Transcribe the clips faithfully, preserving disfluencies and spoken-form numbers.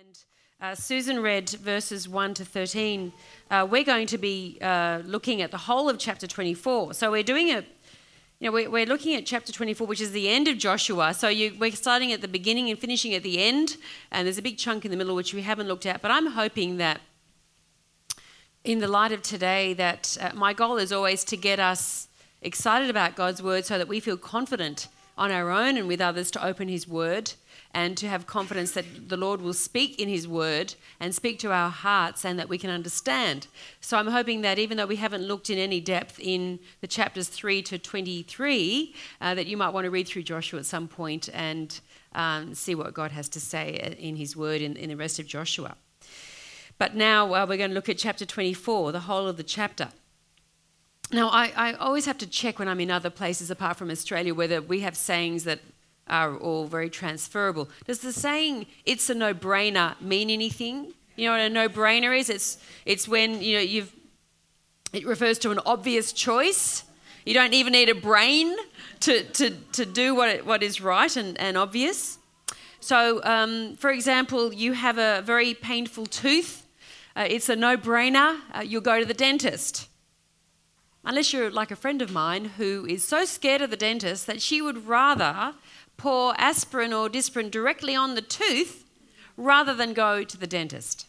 And uh, Susan read verses one to thirteen. Uh, we're going to be uh, looking at the whole of chapter twenty-four. So we're doing a, you know, we're, we're looking at chapter twenty-four, which is the end of Joshua. So you, we're starting at the beginning and finishing at the end, and there's a big chunk in the middle which we haven't looked at. But I'm hoping that, in the light of today, that uh, my goal is always to get us excited about God's word, so that we feel confident on our own and with others to open His word, and to have confidence that the Lord will speak in His word and speak to our hearts, and that we can understand. So I'm hoping that even though we haven't looked in any depth in the chapters three to twenty-three, uh, that you might want to read through Joshua at some point and um, see what God has to say in His word in, in the rest of Joshua. But now uh, we're going to look at chapter twenty-four, the whole of the chapter. Now, I, I always have to check when I'm in other places apart from Australia whether we have sayings that are all very transferable. Does the saying, "it's a no-brainer," mean anything? You know what a no-brainer is? It's it's when, you know, you've, it refers to an obvious choice. You don't even need a brain to, to, to do what it, what is right and, and obvious. So, um, for example, you have a very painful tooth. Uh, it's a no-brainer. Uh, you'll go to the dentist. Unless you're like a friend of mine who is so scared of the dentist that she would rather pour aspirin or Disprin directly on the tooth rather than go to the dentist.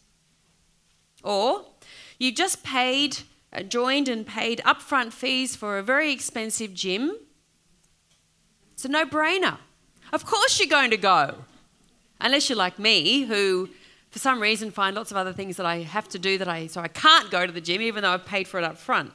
Or you just paid, uh, joined and paid upfront fees for a very expensive gym. It's a no-brainer. Of course you're going to go. Unless you're like me, who for some reason find lots of other things that I have to do that I so I can't go to the gym even though I've paid for it up front.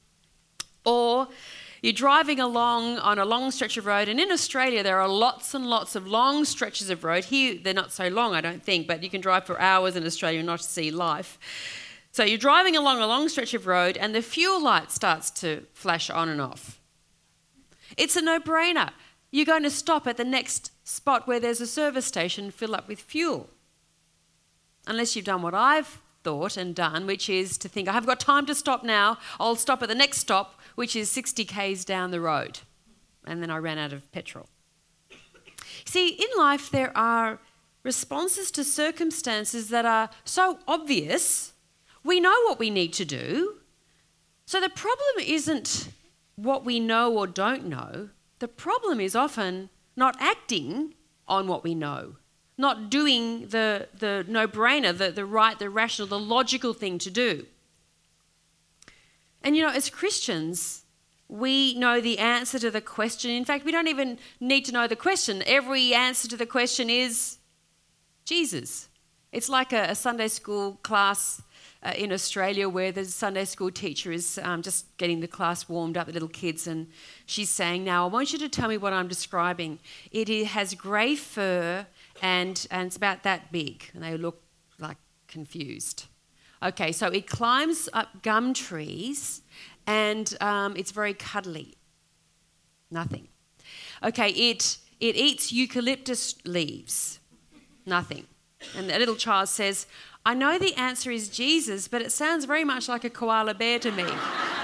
Or you're driving along on a long stretch of road, and in Australia there are lots and lots of long stretches of road. Here they're not so long, I don't think, but you can drive for hours in Australia and not see life. So you're driving along a long stretch of road and the fuel light starts to flash on and off. It's a no-brainer. You're going to stop at the next spot where there's a service station and fill up with fuel. Unless you've done what I've thought and done, which is to think, I haven't got time to stop now, I'll stop at the next stop, which is sixty kays down the road. And then I ran out of petrol. See, in life there are responses to circumstances that are so obvious, we know what we need to do. So the problem isn't what we know or don't know. The problem is often not acting on what we know, not doing the, the no-brainer, the, the right, the rational, the logical thing to do. And, you know, as Christians, we know the answer to the question. In fact, we don't even need to know the question. Every answer to the question is Jesus. It's like a, a Sunday school class uh, in Australia where the Sunday school teacher is um, just getting the class warmed up, the little kids, and she's saying, now, I want you to tell me what I'm describing. It has grey fur and, and it's about that big. And they look like confused. Okay, so it climbs up gum trees and um, it's very cuddly. Nothing. Okay, it it eats eucalyptus leaves. Nothing. And the little child says, I know the answer is Jesus, but it sounds very much like a koala bear to me.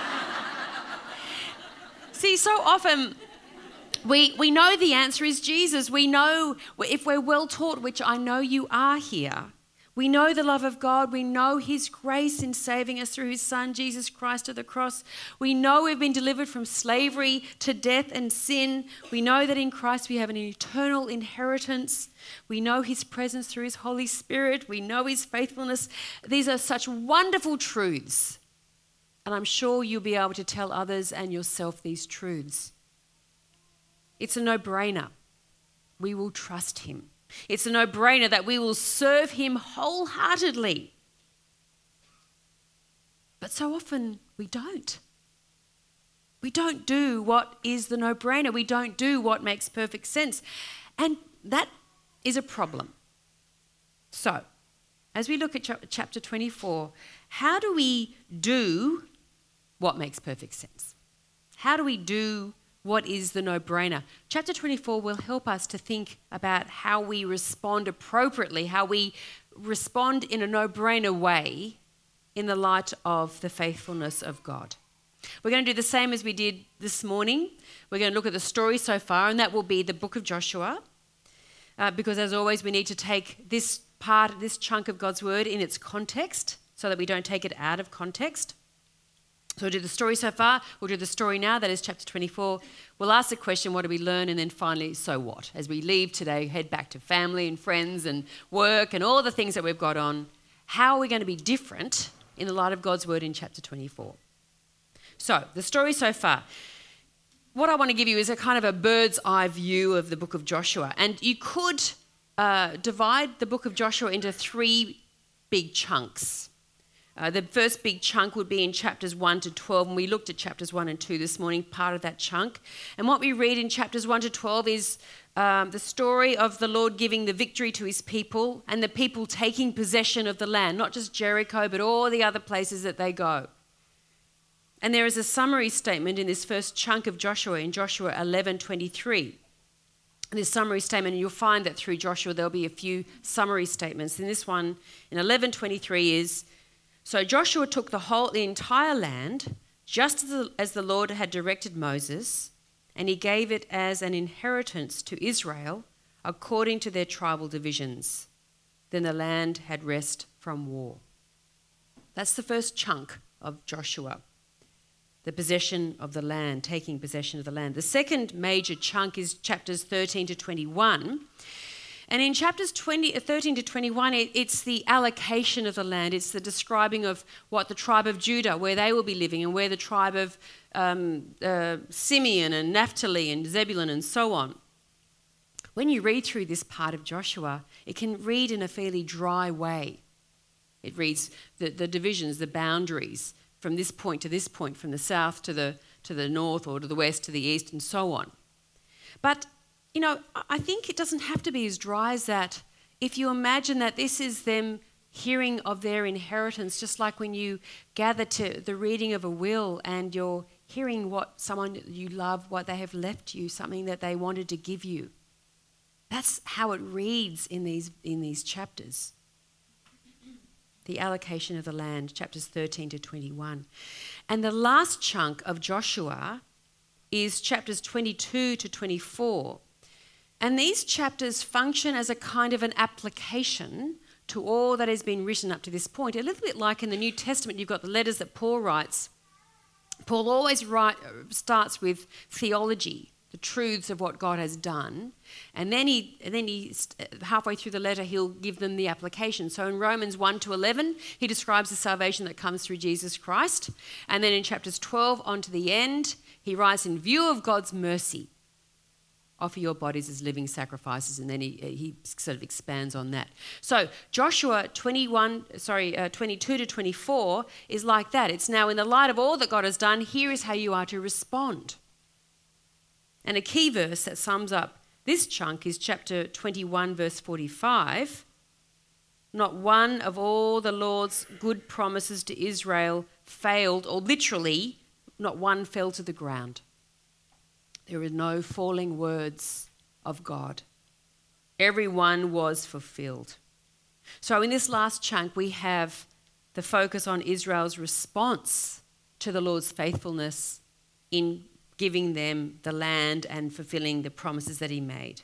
See, so often we, we know the answer is Jesus. We know, if we're well taught, which I know you are here, we know the love of God. We know His grace in saving us through His Son, Jesus Christ, to the cross. We know we've been delivered from slavery to death and sin. We know that in Christ we have an eternal inheritance. We know His presence through His Holy Spirit. We know His faithfulness. These are such wonderful truths. And I'm sure you'll be able to tell others and yourself these truths. It's a no-brainer. We will trust Him. It's a no-brainer that we will serve Him wholeheartedly. But so often we don't. We don't do what is the no-brainer. We don't do what makes perfect sense. And that is a problem. So, as we look at ch- chapter twenty-four, how do we do what makes perfect sense? How do we do what is the no-brainer? Chapter twenty-four will help us to think about how we respond appropriately, how we respond in a no-brainer way in the light of the faithfulness of God. We're going to do the same as we did this morning. We're going to look at the story so far, and that will be the book of Joshua. Uh, because as always, we need to take this part, this chunk of God's word in its context so that we don't take it out of context. So we'll do the story so far, we'll do the story now, that is chapter twenty-four. We'll ask the question, what do we learn? And then finally, so what? As we leave today, head back to family and friends and work and all the things that we've got on, how are we going to be different in the light of God's word in chapter twenty-four? So, the story so far. What I want to give you is a kind of a bird's eye view of the book of Joshua. And you could uh, divide the book of Joshua into three big chunks. Uh, the first big chunk would be in chapters one to twelve, and we looked at chapters one and two this morning, part of that chunk. And what we read in chapters one to twelve is um, the story of the Lord giving the victory to his people and the people taking possession of the land, not just Jericho, but all the other places that they go. And there is a summary statement in this first chunk of Joshua, in Joshua eleven twenty-three. This summary statement, and you'll find that through Joshua there'll be a few summary statements. And this one in eleven twenty-three is, so Joshua took the whole, the entire land, just as the, as the Lord had directed Moses, and he gave it as an inheritance to Israel according to their tribal divisions. Then the land had rest from war. That's the first chunk of Joshua, the possession of the land, taking possession of the land. The second major chunk is chapters thirteen to twenty-one. And in chapters twenty, thirteen to twenty-one, it, it's the allocation of the land. It's the describing of what the tribe of Judah, where they will be living, and where the tribe of um, uh, Simeon and Naphtali and Zebulun and so on. When you read through this part of Joshua, it can read in a fairly dry way. It reads the, the divisions, the boundaries, from this point to this point, from the south to the, to the north or to the west to the east and so on. But you know, I think it doesn't have to be as dry as that. If you imagine that this is them hearing of their inheritance, just like when you gather to the reading of a will and you're hearing what someone you love, what they have left you, something that they wanted to give you. That's how it reads in these, in these chapters. The allocation of the land, chapters thirteen to twenty-one. And the last chunk of Joshua is chapters twenty-two to twenty-four. And these chapters function as a kind of an application to all that has been written up to this point. A little bit like in the New Testament, you've got the letters that Paul writes. Paul always write, starts with theology, the truths of what God has done. And then he, and then he, halfway through the letter, he'll give them the application. So in Romans one to eleven, he describes the salvation that comes through Jesus Christ. And then in chapters twelve on to the end, he writes, in view of God's mercy, offer your bodies as living sacrifices, and then he, he sort of expands on that. So Joshua twenty-one, sorry, uh, twenty-two to twenty-four is like that. It's now in the light of all that God has done, here is how you are to respond. And a key verse that sums up this chunk is chapter twenty-one, verse forty-five. Not one of all the Lord's good promises to Israel failed, or literally, not one fell to the ground. There are no falling words of God. Every one was fulfilled. So in this last chunk, we have the focus on Israel's response to the Lord's faithfulness in giving them the land and fulfilling the promises that he made.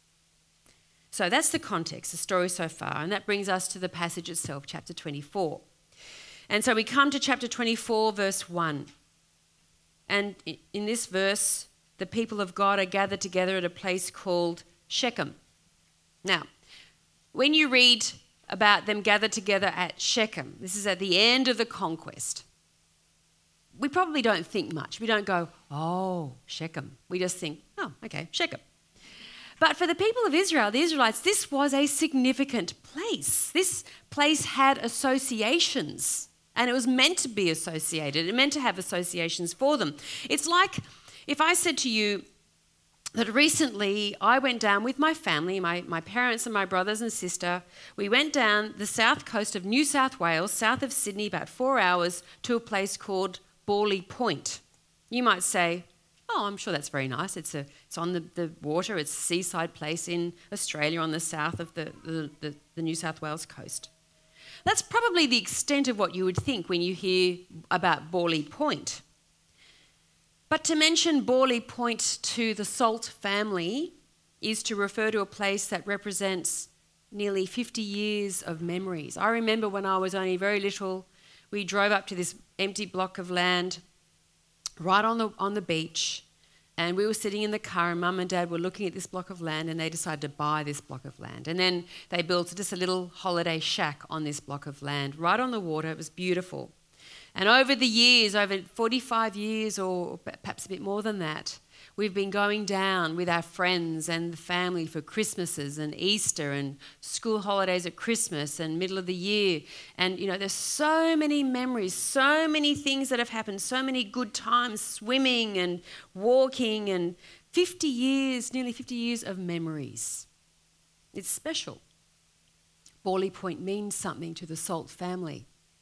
So that's the context, the story so far, and that brings us to the passage itself, chapter twenty-four. And so we come to chapter twenty-four, verse one. And in this verse, the people of God are gathered together at a place called Shechem. Now, when you read about them gathered together at Shechem, this is at the end of the conquest, we probably don't think much. We don't go, oh, Shechem. We just think, oh, okay, Shechem. But for the people of Israel, the Israelites, this was a significant place. This place had associations, and it was meant to be associated. It meant to have associations for them. It's like if I said to you that recently I went down with my family, my, my parents and my brothers and sister, we went down the south coast of New South Wales, south of Sydney, about four hours, to a place called Borley Point. You might say, oh, I'm sure that's very nice. It's a, it's on the, the water. It's a seaside place in Australia on the south of the, the, the, the New South Wales coast. That's probably the extent of what you would think when you hear about Borley Point. But to mention Borley Point to the Salt family is to refer to a place that represents nearly fifty years of memories. I remember when I was only very little, we drove up to this empty block of land right on the on the beach, and we were sitting in the car, and Mum and Dad were looking at this block of land, and they decided to buy this block of land. And then they built just a little holiday shack on this block of land right on the water. It was beautiful. And over the years, over forty-five years or perhaps a bit more than that, we've been going down with our friends and the family for Christmases and Easter and school holidays at Christmas and middle of the year. And, you know, there's so many memories, so many things that have happened, so many good times, swimming and walking, and fifty years, nearly fifty years of memories. It's special. Borley Point means something to the Salt family.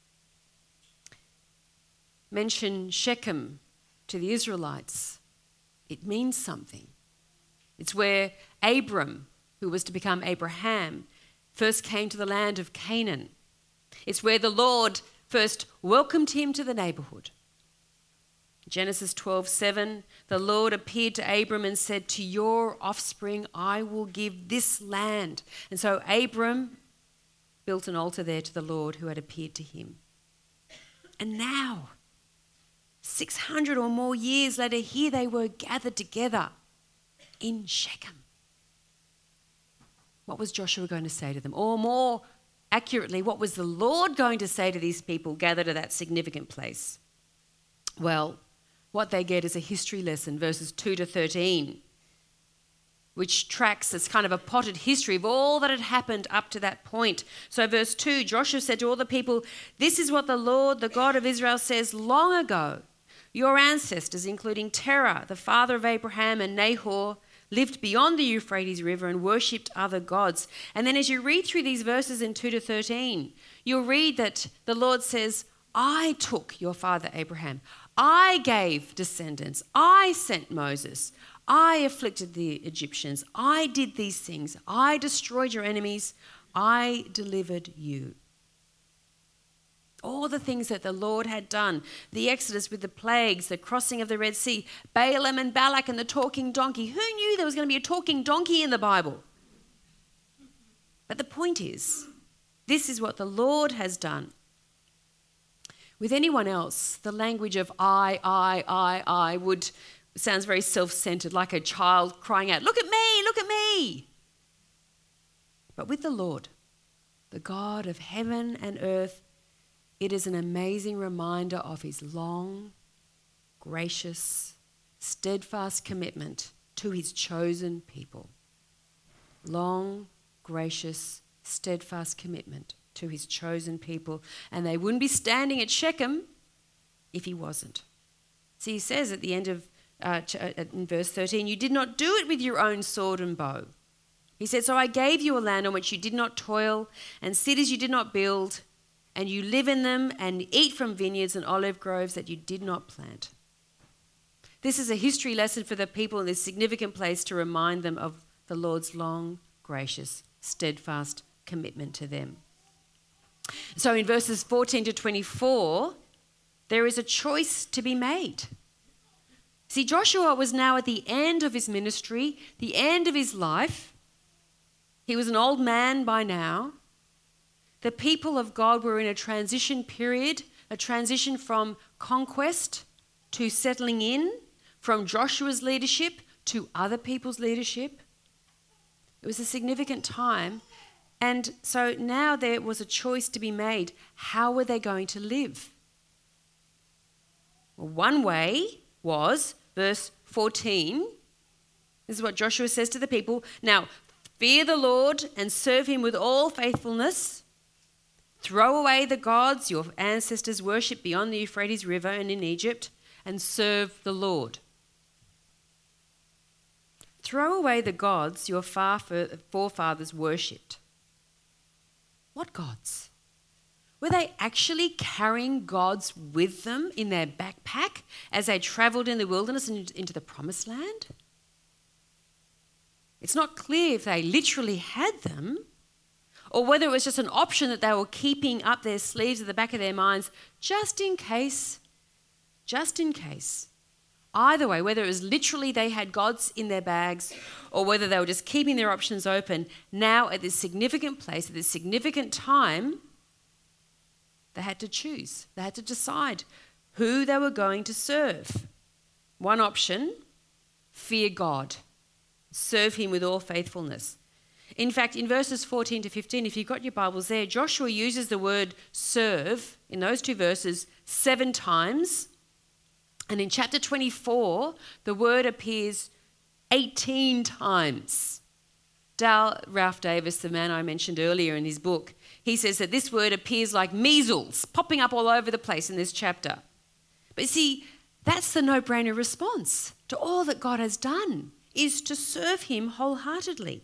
Mention Shechem to the Israelites. It means something. It's where Abram, who was to become Abraham, first came to the land of Canaan. It's where the Lord first welcomed him to the neighbourhood. Genesis twelve seven, the Lord appeared to Abram and said, "To your offspring I will give this land." And so Abram built an altar there to the Lord who had appeared to him. And now, six hundred or more years later, here they were gathered together in Shechem. What was Joshua going to say to them? Or more accurately, what was the Lord going to say to these people gathered at that significant place? Well, what they get is a history lesson, verses two to thirteen, which tracks as kind of a potted history of all that had happened up to that point. So verse two, Joshua said to all the people, "This is what the Lord, the God of Israel, says long ago. Your ancestors, including Terah, the father of Abraham, and Nahor, lived beyond the Euphrates River and worshipped other gods." And then as you read through these verses in two to thirteen, you'll read that the Lord says, "I took your father Abraham. I gave descendants. I sent Moses. I afflicted the Egyptians. I did these things. I destroyed your enemies. I delivered you." All the things that the Lord had done, the Exodus with the plagues, the crossing of the Red Sea, Balaam and Balak and the talking donkey. Who knew there was going to be a talking donkey in the Bible? But the point is, this is what the Lord has done. With anyone else, the language of I, I, I, I would sounds very self-centered, like a child crying out, "Look at me, look at me." But with the Lord, the God of heaven and earth, it is an amazing reminder of his long, gracious, steadfast commitment to his chosen people. Long, gracious, steadfast commitment to his chosen people. And they wouldn't be standing at Shechem if he wasn't. See, he says at the end of, uh, in verse thirteen, "You did not do it with your own sword and bow." He said, "So I gave you a land on which you did not toil, and cities you did not build, and you live in them and eat from vineyards and olive groves that you did not plant." This is a history lesson for the people in this significant place to remind them of the Lord's long, gracious, steadfast commitment to them. So in verses fourteen to twenty-four, there is a choice to be made. See, Joshua was now at the end of his ministry, the end of his life. He was an old man by now. The people of God were in a transition period, a transition from conquest to settling in, from Joshua's leadership to other people's leadership. It was a significant time. And so now there was a choice to be made. How were they going to live? Well, one way was, verse fourteen, this is what Joshua says to the people, "Now, fear the Lord and serve him with all faithfulness. Throw away the gods your ancestors worshipped beyond the Euphrates River and in Egypt, and serve the Lord." Throw away the gods your forefathers worshipped. What gods? Were they actually carrying gods with them in their backpack as they travelled in the wilderness and into the promised land? It's not clear if they literally had them, or whether it was just an option that they were keeping up their sleeves at the back of their minds, just in case, just in case Either way, whether it was literally they had gods in their bags or whether they were just keeping their options open, now at this significant place, at this significant time, they had to choose. They had to decide who they were going to serve. One option, fear God. Serve him with all faithfulness. In fact, in verses fourteen to fifteen, if you've got your Bibles there, Joshua uses the word serve in those two verses seven times. And in chapter twenty-four, the word appears eighteen times. Dal Ralph Davis, the man I mentioned earlier in his book, he says that this word appears like measles, popping up all over the place in this chapter. But see, that's the no-brainer response to all that God has done, is to serve him wholeheartedly.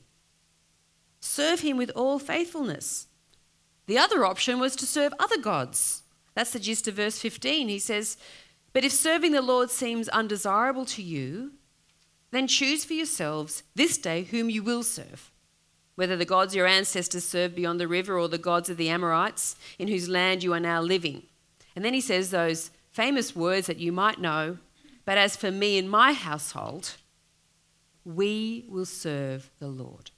Serve him with all faithfulness. The other option was to serve other gods. That's the gist of verse fifteen. He says, but if serving the Lord seems undesirable to you, then choose for yourselves this day whom you will serve, whether the gods your ancestors served beyond the river or the gods of the Amorites in whose land you are now living. And then he says those famous words that you might know, but as for me and my household, we will serve the Lord.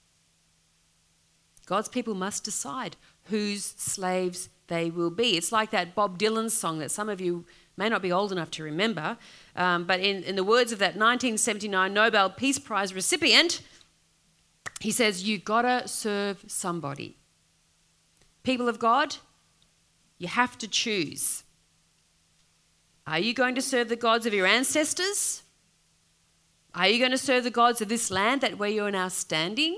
God's people must decide whose slaves they will be. It's like that Bob Dylan song that some of you may not be old enough to remember, um, but in, in the words of that nineteen seventy-nine Nobel Peace Prize recipient, he says, you gotta serve somebody. People of God, you have to choose. Are you going to serve the gods of your ancestors? Are you going to serve the gods of this land that where you are now standing?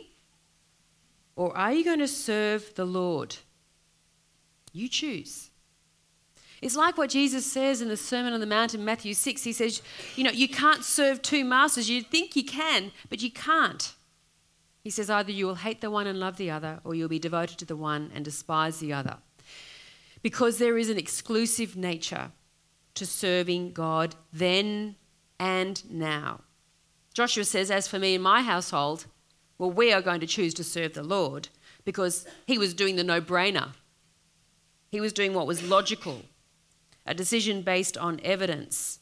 Or are you going to serve the Lord? You choose. It's like what Jesus says in the Sermon on the Mount in Matthew six. He says, you know, you can't serve two masters. You think you can, but you can't. He says either you will hate the one and love the other, or you'll be devoted to the one and despise the other. Because there is an exclusive nature to serving God then and now. Joshua says, as for me and my household, well, we are going to choose to serve the Lord, because he was doing the no-brainer. He was doing what was logical, a decision based on evidence.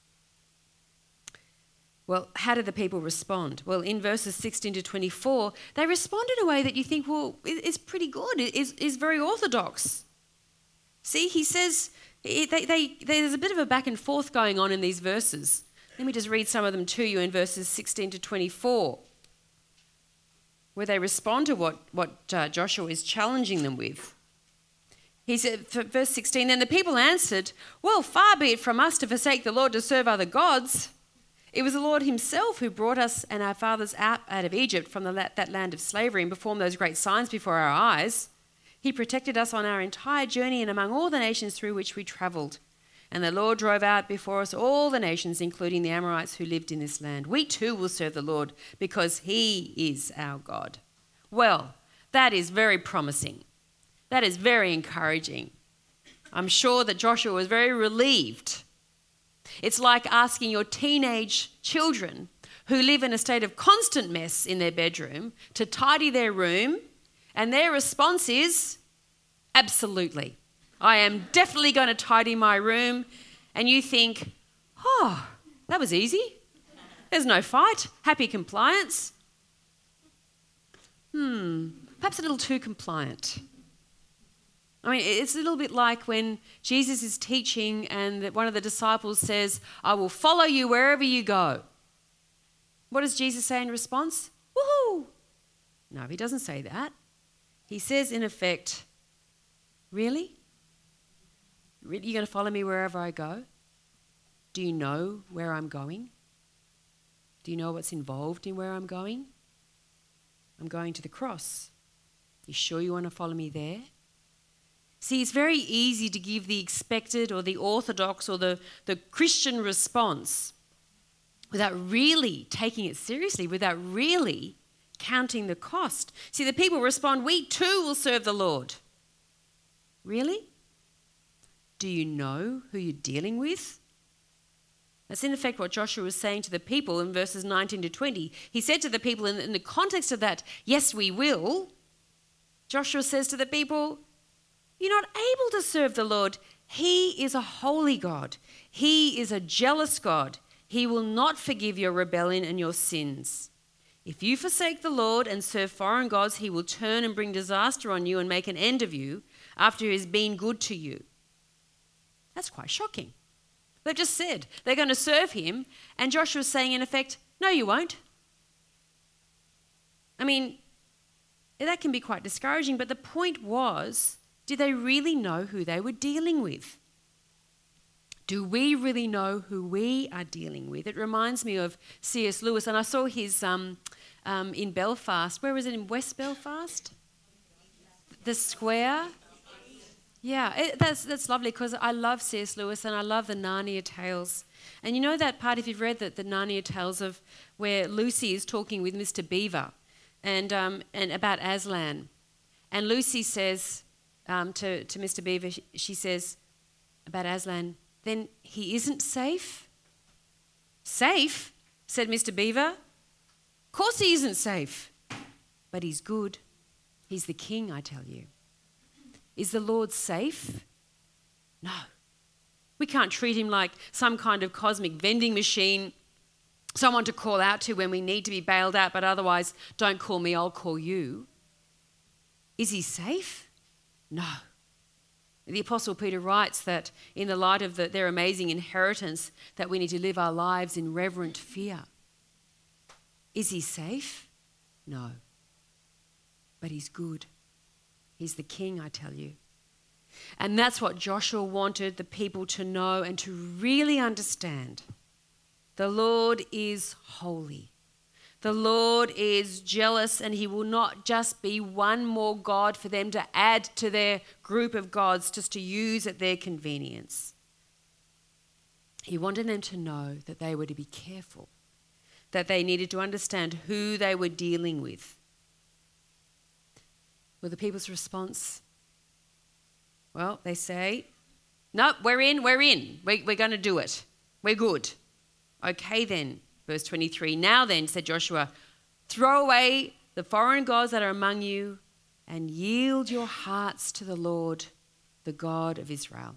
Well, how did the people respond? Well, in verses sixteen to twenty-four, they respond in a way that you think, well, it's pretty good, it is, is very orthodox. See, he says, they, they, there's a bit of a back and forth going on in these verses. Let me just read some of them to you in verses sixteen to twenty-four, where they respond to what, what uh, Joshua is challenging them with. He said, for verse sixteen, then the people answered, well, far be it from us to forsake the Lord to serve other gods. It was the Lord himself who brought us and our fathers out, out of Egypt from the, that land of slavery and performed those great signs before our eyes. He protected us on our entire journey and among all the nations through which we travelled. And the Lord drove out before us all the nations, including the Amorites who lived in this land. We too will serve the Lord because he is our God. Well, that is very promising. That is very encouraging. I'm sure that Joshua was very relieved. It's like asking your teenage children who live in a state of constant mess in their bedroom to tidy their room, and their response is, absolutely. I am definitely going to tidy my room. And you think, oh, that was easy. There's no fight. Happy compliance. Hmm, perhaps a little too compliant. I mean, it's a little bit like when Jesus is teaching and one of the disciples says, I will follow you wherever you go. What does Jesus say in response? Woohoo! No, he doesn't say that. He says, in effect, really? You're going to follow me wherever I go? Do you know where I'm going? Do you know what's involved in where I'm going? I'm going to the cross. You sure you want to follow me there? See, it's very easy to give the expected or the orthodox or the, the Christian response without really taking it seriously, without really counting the cost. See, the people respond, we too will serve the Lord. Really? Do you know who you're dealing with? That's in effect what Joshua was saying to the people in verses nineteen to twenty. He said to the people in, in the context of that, yes, we will. Joshua says to the people, you're not able to serve the Lord. He is a holy God. He is a jealous God. He will not forgive your rebellion and your sins. If you forsake the Lord and serve foreign gods, he will turn and bring disaster on you and make an end of you after he has been good to you. That's quite shocking. They've just said they're going to serve him, and Joshua's saying in effect, no, you won't. I mean, that can be quite discouraging, but the point was, did they really know who they were dealing with? Do we really know who we are dealing with? It reminds me of C S Lewis, and I saw his um, um, in Belfast. Where was it? In West Belfast? The Square? Yeah, it, that's that's lovely because I love C S Lewis and I love the Narnia Tales. And you know that part, if you've read the, the Narnia Tales, of where Lucy is talking with Mister Beaver and um, and about Aslan. And Lucy says um, to, to Mister Beaver, she, she says about Aslan, then he isn't safe? Safe? Said Mister Beaver. Of course he isn't safe, but he's good. He's the king, I tell you. Is the Lord safe? No. We can't treat him like some kind of cosmic vending machine, someone to call out to when we need to be bailed out, but otherwise, don't call me, I'll call you. Is he safe? No. The Apostle Peter writes that in the light of the, their amazing inheritance, that we need to live our lives in reverent fear. Is he safe? No. But he's good. He's the king, I tell you. And that's what Joshua wanted the people to know and to really understand. The Lord is holy. The Lord is jealous, and he will not just be one more God for them to add to their group of gods just to use at their convenience. He wanted them to know that they were to be careful, that they needed to understand who they were dealing with. Well, the people's response, well, they say, no, we're in, we're in. We, we're going to do it. We're good. Okay then, verse twenty-three, now then, said Joshua, throw away the foreign gods that are among you and yield your hearts to the Lord, the God of Israel.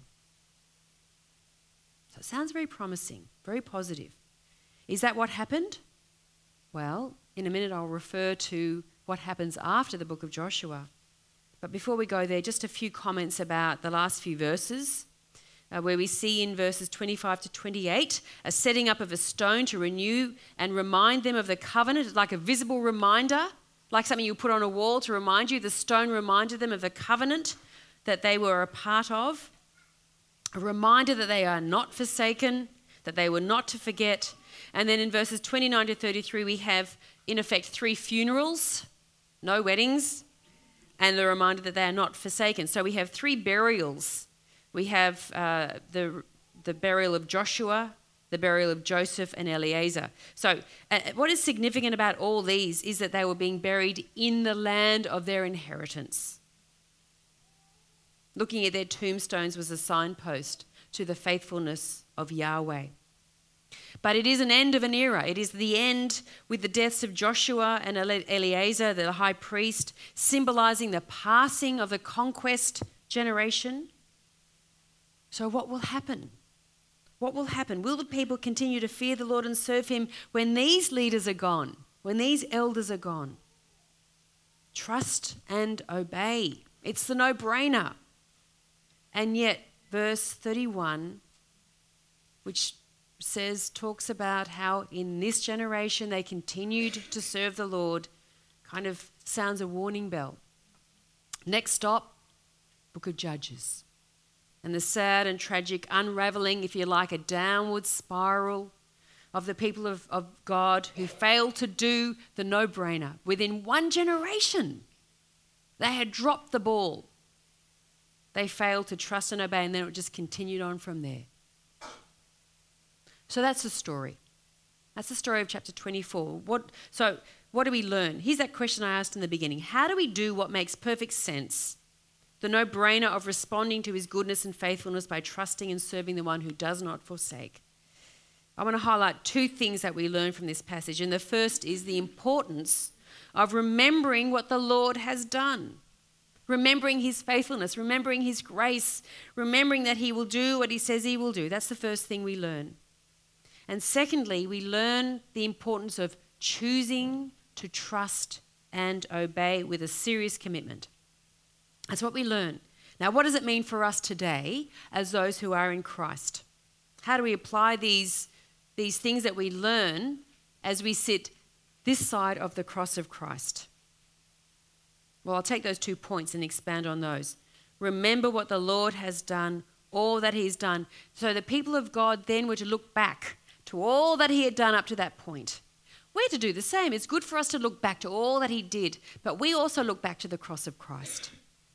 So it sounds very promising, very positive. Is that what happened? Well, in a minute I'll refer to what happens after the book of Joshua. But before we go there, just a few comments about the last few verses, uh, where we see in verses twenty-five to twenty-eight a setting up of a stone to renew and remind them of the covenant, like a visible reminder, like something you put on a wall to remind you. The stone reminded them of the covenant that they were a part of, a reminder that they are not forsaken, that they were not to forget. And then in verses twenty-nine to thirty-three, we have, in effect, three funerals, no weddings, and the reminder that they are not forsaken. So we have three burials. We have uh, the, the burial of Joshua, the burial of Joseph and Eleazar. So uh, what is significant about all these is that they were being buried in the land of their inheritance. Looking at their tombstones was a signpost to the faithfulness of Yahweh. But it is an end of an era. It is the end with the deaths of Joshua and Eleazar, the high priest, symbolizing the passing of the conquest generation. So what will happen? What will happen? Will the people continue to fear the Lord and serve him when these leaders are gone, when these elders are gone? Trust and obey. It's the no-brainer. And yet, verse thirty-one, which says, talks about how in this generation they continued to serve the Lord, kind of sounds a warning bell. Next stop, Book of Judges. And the sad and tragic unraveling, if you like, a downward spiral of the people of, of God who failed to do the no-brainer. Within one generation, they had dropped the ball. They failed to trust and obey, and then it just continued on from there. So that's the story. That's the story of chapter twenty-four. What, so what do we learn? Here's that question I asked in the beginning. How do we do what makes perfect sense? The no-brainer of responding to his goodness and faithfulness by trusting and serving the one who does not forsake. I want to highlight two things that we learn from this passage. And the first is the importance of remembering what the Lord has done. Remembering his faithfulness, remembering his grace, remembering that he will do what he says he will do. That's the first thing we learn. And secondly, we learn the importance of choosing to trust and obey with a serious commitment. That's what we learn. Now, what does it mean for us today as those who are in Christ? How do we apply these, these things that we learn as we sit this side of the cross of Christ? Well, I'll take those two points and expand on those. Remember what the Lord has done, all that he's done. So the people of God then were to look back to all that he had done up to that point. We're to do the same. It's good for us to look back to all that he did, but we also look back to the cross of Christ.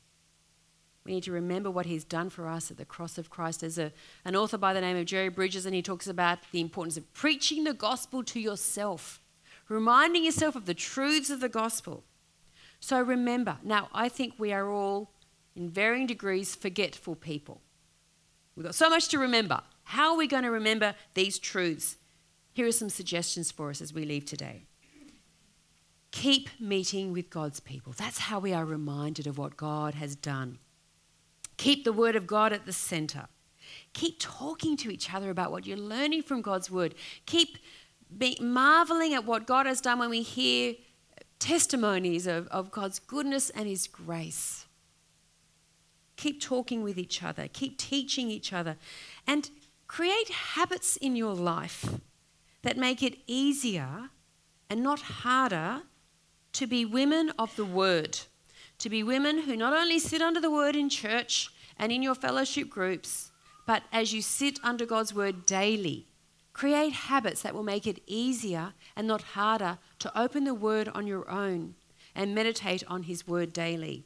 We need to remember what he's done for us at the cross of Christ. There's a, an author by the name of Jerry Bridges, and he talks about the importance of preaching the gospel to yourself, reminding yourself of the truths of the gospel. So remember, now I think we are all, in varying degrees, forgetful people. We've got so much to remember. How are we going to remember these truths? Here are some suggestions for us as we leave today. Keep meeting with God's people. That's how we are reminded of what God has done. Keep the word of God at the center. Keep talking to each other about what you're learning from God's word. Keep be marveling at what God has done when we hear testimonies of, of God's goodness and his grace. Keep talking with each other. Keep teaching each other. And create habits in your life that make it easier and not harder to be women of the word. To be women who not only sit under the word in church and in your fellowship groups, but as you sit under God's word daily, create habits that will make it easier and not harder to open the word on your own and meditate on his word daily.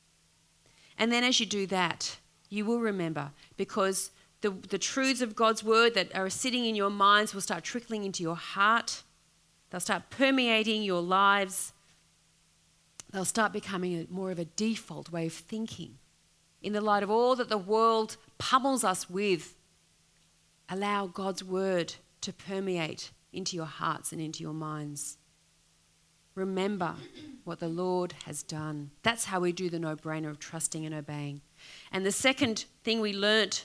And then as you do that, you will remember, because the, the truths of God's word that are sitting in your minds will start trickling into your heart. They'll start permeating your lives. They'll start becoming a, more of a default way of thinking. In the light of all that the world pummels us with, allow God's word to permeate into your hearts and into your minds. Remember what the Lord has done. That's how we do the no-brainer of trusting and obeying. And the second thing we learnt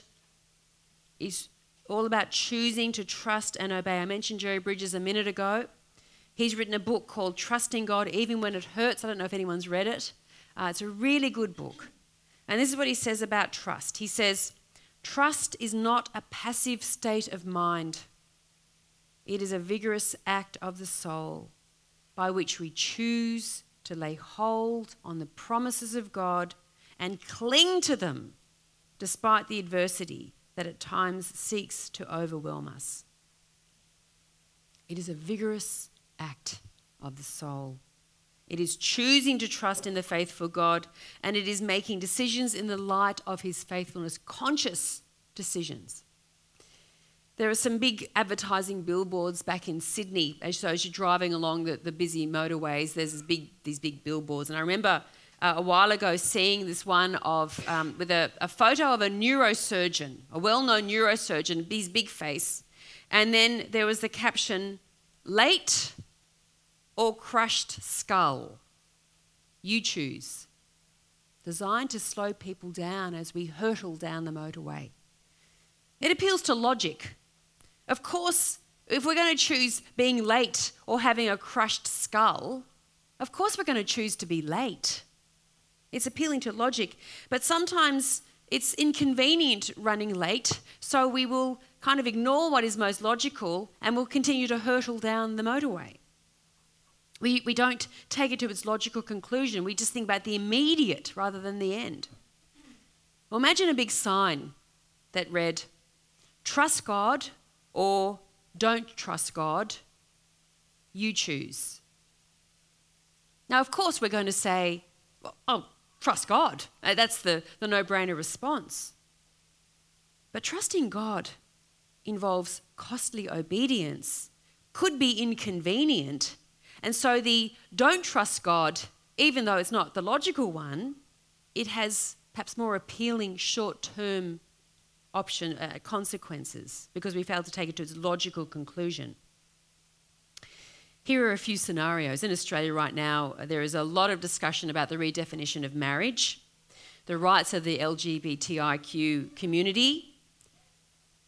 is all about choosing to trust and obey. I mentioned Jerry Bridges a minute ago. He's written a book called Trusting God Even When It Hurts. I don't know if anyone's read it. Uh, it's a really good book. And this is what he says about trust. He says, trust is not a passive state of mind. It is a vigorous act of the soul by which we choose to lay hold on the promises of God and cling to them despite the adversity that at times seeks to overwhelm us. It is a vigorous act of the soul. It is choosing to trust in the faithful God, and it is making decisions in the light of his faithfulness, conscious decisions. There are some big advertising billboards back in Sydney. So as you're driving along the, the busy motorways, there's this big, these big billboards. And I remember uh, a while ago seeing this one of um, with a, a photo of a neurosurgeon, a well-known neurosurgeon, his big face. And then there was the caption, late or crushed skull, you choose. Designed to slow people down as we hurtle down the motorway. It appeals to logic. Of course, if we're going to choose being late or having a crushed skull, of course we're going to choose to be late. It's appealing to logic, but sometimes it's inconvenient running late, so we will kind of ignore what is most logical and we'll continue to hurtle down the motorway. We, we don't take it to its logical conclusion. We just think about the immediate rather than the end. Well, imagine a big sign that read, trust God or don't trust God, you choose. Now, of course, we're going to say, oh, trust God. That's the, the no-brainer response. But trusting God involves costly obedience, could be inconvenient, and so the don't trust God, even though it's not the logical one, it has perhaps more appealing short-term option uh, consequences because we failed to take it to its logical conclusion. Here are a few scenarios. In Australia right now, there is a lot of discussion about the redefinition of marriage, the rights of the L G B T I Q community.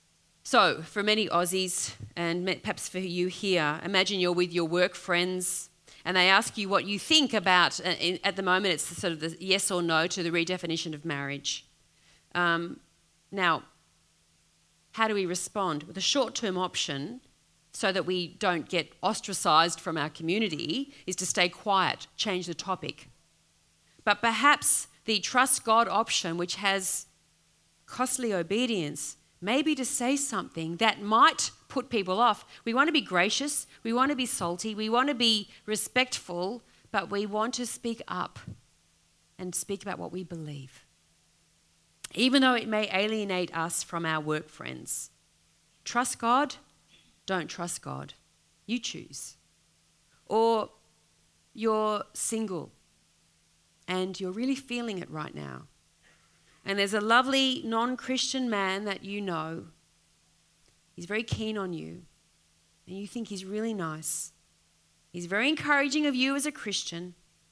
So, for many Aussies, and perhaps for you here, imagine you're with your work friends and they ask you what you think about, at the moment it's sort of the yes or no to the redefinition of marriage. Um, now, how do we respond? With a short-term option, so that we don't get ostracised from our community, is to stay quiet, change the topic. But perhaps the trust God option, which has costly obedience, maybe to say something that might put people off. We want to be gracious, we want to be salty, we want to be respectful, but we want to speak up and speak about what we believe. Even though it may alienate us from our work friends. Trust God, don't trust God. You choose. Or you're single and you're really feeling it right now. And there's a lovely non-Christian man that you know. He's very keen on you and you think he's really nice. He's very encouraging of you as a Christian.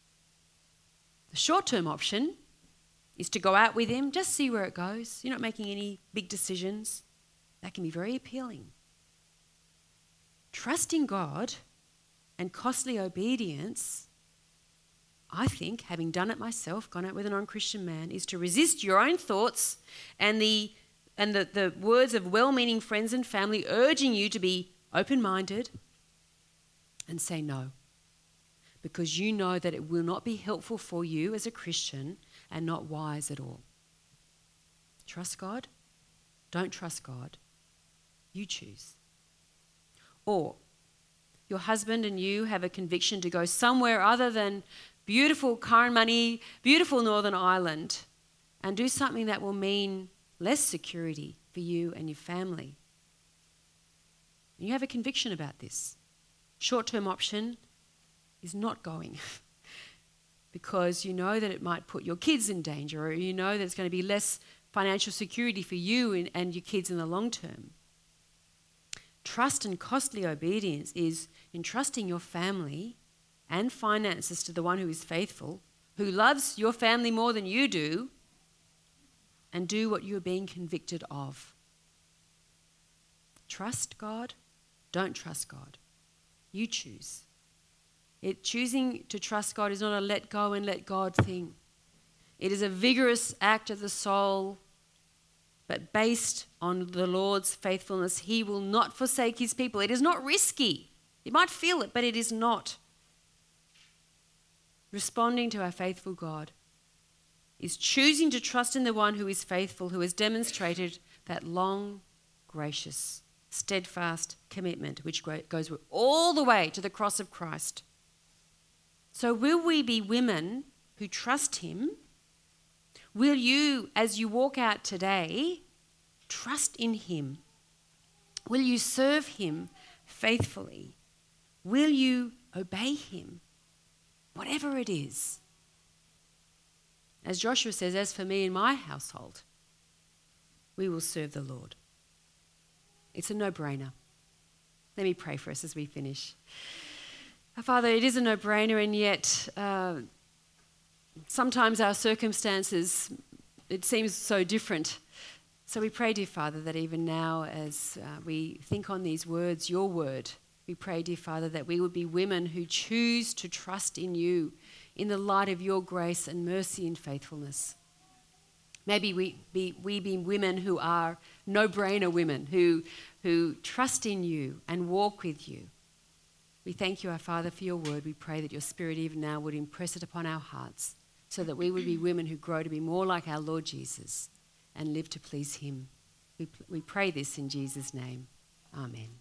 The short-term option is to go out with him, just see where it goes. You're not making any big decisions. That can be very appealing. Trusting God and costly obedience, I think, having done it myself, gone out with a non-Christian man, is to resist your own thoughts and the and the, the words of well-meaning friends and family urging you to be open-minded and say no. Because you know that it will not be helpful for you as a Christian and not wise at all. Trust God? Don't trust God. You choose. Or your husband and you have a conviction to go somewhere other than beautiful Karanmani, beautiful Northern Ireland, and do something that will mean less security for you and your family. And you have a conviction about this. Short-term option is not going because you know that it might put your kids in danger, or you know that it's going to be less financial security for you and, and your kids in the long term. Trust and costly obedience is entrusting your family and finances to the one who is faithful, who loves your family more than you do, and do what you are being convicted of. Trust God, don't trust God. You choose. It, choosing to trust God is not a let go and let God thing. It is a vigorous act of the soul, but based on the Lord's faithfulness. He will not forsake his people. It is not risky. You might feel it, but it is not. Responding to our faithful God is choosing to trust in the one who is faithful, who has demonstrated that long, gracious, steadfast commitment which goes all the way to the cross of Christ. So will we be women who trust him? Will you, as you walk out today, trust in him? Will you serve him faithfully? Will you obey him? Whatever it is. As Joshua says, as for me and my household, we will serve the Lord. It's a no-brainer. Let me pray for us as we finish. Our Father, it is a no-brainer, and yet uh, sometimes our circumstances, it seems so different. So we pray, dear Father, that even now as uh, we think on these words, your word, we pray, dear Father, that we would be women who choose to trust in you in the light of your grace and mercy and faithfulness. Maybe we be, we be women who are no-brainer women, who, who trust in you and walk with you. We thank you, our Father, for your word. We pray that your Spirit even now would impress it upon our hearts so that we would be women who grow to be more like our Lord Jesus and live to please him. We, we pray this in Jesus' name. Amen.